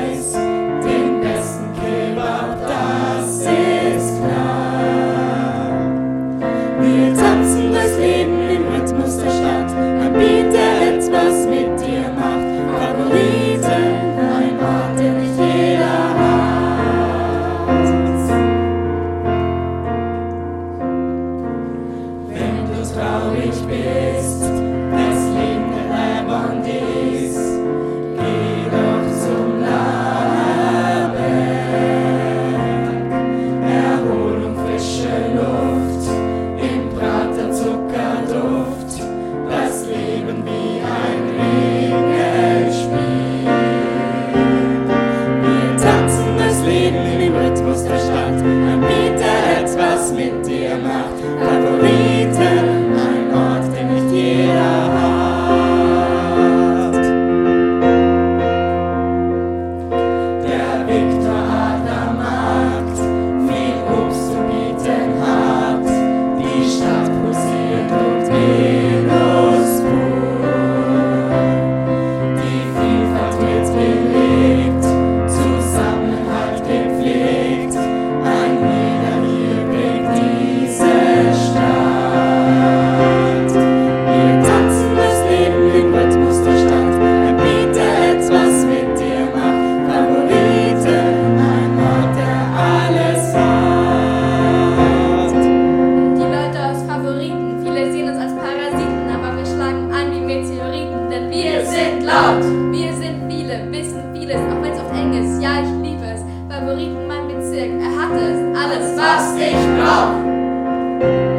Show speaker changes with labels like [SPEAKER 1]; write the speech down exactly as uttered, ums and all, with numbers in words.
[SPEAKER 1] weiß, den besten Kebab, das ist klar. Wir tanzen durchs Leben im Rhythmus der Stadt, ein Beat, der etwas mit dir macht. Favoriten, ein Ort, den nicht jeder hat. Wenn du traurig bist, das Leben leibend ist, geh doch zum Lagerberg. Erholung, frische Luft, im Prater Zuckerduft, das Leben wie ein Ringelspiel. Wir tanzen das Leben im Rhythmus der Stadt, ein Beat, der etwas mit dir macht. Favoriten, ein Ort, den nicht jeder hat. Der Viktor Adler Markt, viel Obst zu bieten hat, die Stadt pulsiert und Genuss pur. Die Vielfalt wird gelebt, Zusammenhalt gepflegt, ein jeder hier prägt diese Stadt. Wir tanzen das Leben im Rhythmus der Stadt, ein Beat, der etwas mit dir macht. Favoriten, ein Ort, der alles hat.
[SPEAKER 2] Die Leute aus Favoriten, viele sehen uns als Parasiten, aber wir schlagen an wie Meteoriten, denn wir sind laut. Wir sind viele, wissen vieles, auch wenn es oft eng ist. Ja, ich liebe es. Favoriten, mein Bezirk, er hat es, alles, was ich brauch.